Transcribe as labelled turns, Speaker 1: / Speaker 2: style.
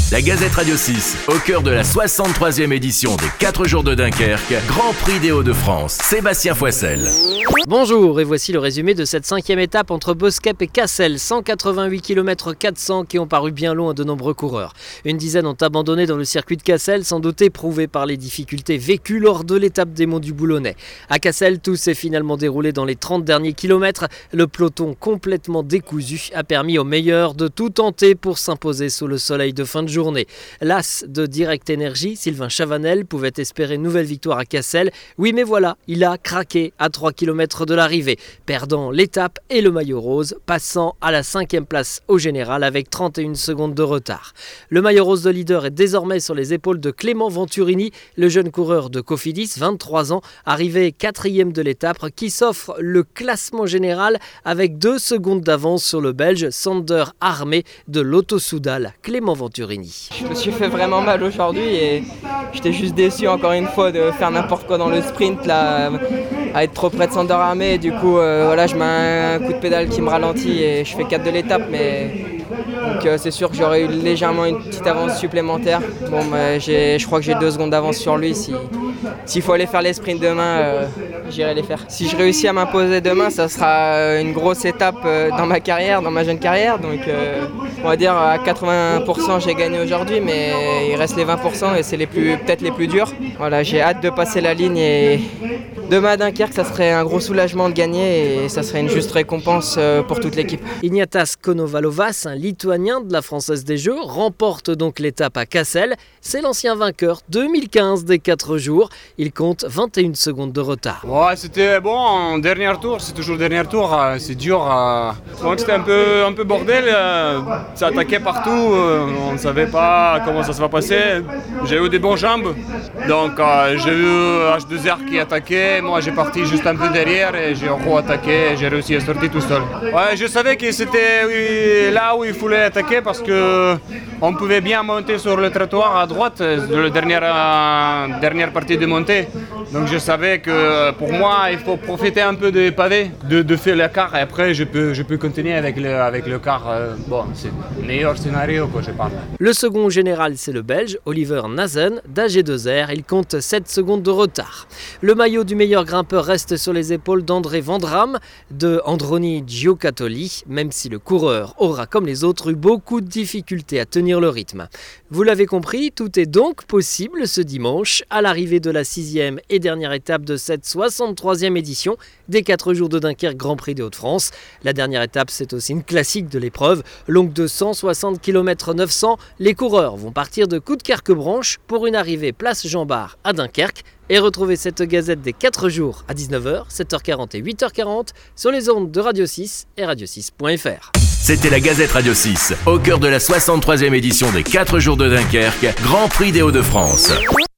Speaker 1: La Gazette Radio 6, au cœur de la 63e édition des 4 jours de Dunkerque, Grand Prix des Hauts-de-France, Sébastien Foissel.
Speaker 2: Bonjour, et voici le résumé de cette 5e étape entre Boskep et Cassel, 188 km 400 qui ont paru bien longs à de nombreux coureurs. Une dizaine ont abandonné dans le circuit de Cassel, sans doute éprouvés par les difficultés vécues lors de l'étape des Monts du Boulonnais. À Cassel, tout s'est finalement déroulé dans les 30 derniers kilomètres. Le peloton complètement décousu a permis aux meilleurs de tout tenter pour s'imposer sous le soleil de fin de journée. L'as de Direct Energy, Sylvain Chavanel, pouvait espérer une nouvelle victoire à Cassel. Oui, mais voilà, il a craqué à 3 km de l'arrivée, perdant l'étape et le maillot rose, passant à la 5e place au général avec 31 secondes de retard. Le maillot rose de leader est désormais sur les épaules de Clément Venturini, le jeune coureur de Cofidis, 23 ans, arrivé 4e de l'étape, qui s'offre le classement général avec 2 secondes d'avance sur le Belge Sander Armé de Lotto Soudal. Clément Venturini.
Speaker 3: Je me suis fait vraiment mal aujourd'hui et j'étais juste déçu encore une fois de faire n'importe quoi dans le sprint là, à être trop près de Sander Armé. Du coup voilà, je mets un coup de pédale qui me ralentit et je fais 4 de l'étape, mais donc c'est sûr que j'aurais eu légèrement une petite avance supplémentaire. Bon, je crois que j'ai 2 secondes d'avance sur lui. S'il faut aller faire les sprints demain, j'irai les faire. Si je réussis à m'imposer demain, ça sera une grosse étape dans ma carrière, dans ma jeune carrière. Donc on va dire à 80% j'ai gagné aujourd'hui, mais il reste les 20% et c'est peut-être les plus durs. Voilà, j'ai hâte de passer la ligne et demain à Dunkerque, ça serait un gros soulagement de gagner et ça serait une juste récompense pour toute l'équipe.
Speaker 2: Ignatas Konovalovas, un Lituanien de la Française des Jeux, remporte donc l'étape à Cassel. C'est l'ancien vainqueur 2015 des 4 jours. Il compte 21 secondes de retard.
Speaker 4: Ouais, c'était bon en dernier tour, c'est toujours dernier tour, c'est dur. Donc c'était un peu bordel, ça attaquait partout, on ne savait pas comment ça se va passer. J'ai eu des bonnes jambes, donc j'ai eu H2R qui attaquait, moi j'ai parti juste un peu derrière et j'ai re-attaqué et j'ai réussi à sortir tout seul. Ouais, je savais que c'était là où il fallait attaquer parce qu'on pouvait bien monter sur le trottoir à droite, la dernière partie de montée. Donc je savais que pour moi il faut profiter un peu des pavés, de faire le quart et après je peux continuer avec le quart. Bon, c'est le meilleur scénario que je parle.
Speaker 2: Le second général, c'est le Belge Oliver Nazen d'AG2R. Il compte 7 secondes de retard. Le maillot du meilleur grimpeur reste sur les épaules d'André Vandram de Androni Giocattoli, même si le coureur aura comme les autres eu beaucoup de difficultés à tenir le rythme. Vous l'avez compris, tout est donc possible ce dimanche à l'arrivée de la 6e et dernière étape de cette 63e édition des 4 jours de Dunkerque Grand Prix des Hauts-de-France. La dernière étape, c'est aussi une classique de l'épreuve. Longue de 160 km 900, les coureurs vont partir de Coudekerque-Branche pour une arrivée place Jean-Bart à Dunkerque. Et retrouvez cette gazette des 4 jours à 19h, 7h40 et 8h40 sur les ondes de Radio 6 et radio6.fr.
Speaker 1: C'était la Gazette Radio 6, au cœur de la 63e édition des 4 jours de Dunkerque, Grand Prix des Hauts-de-France.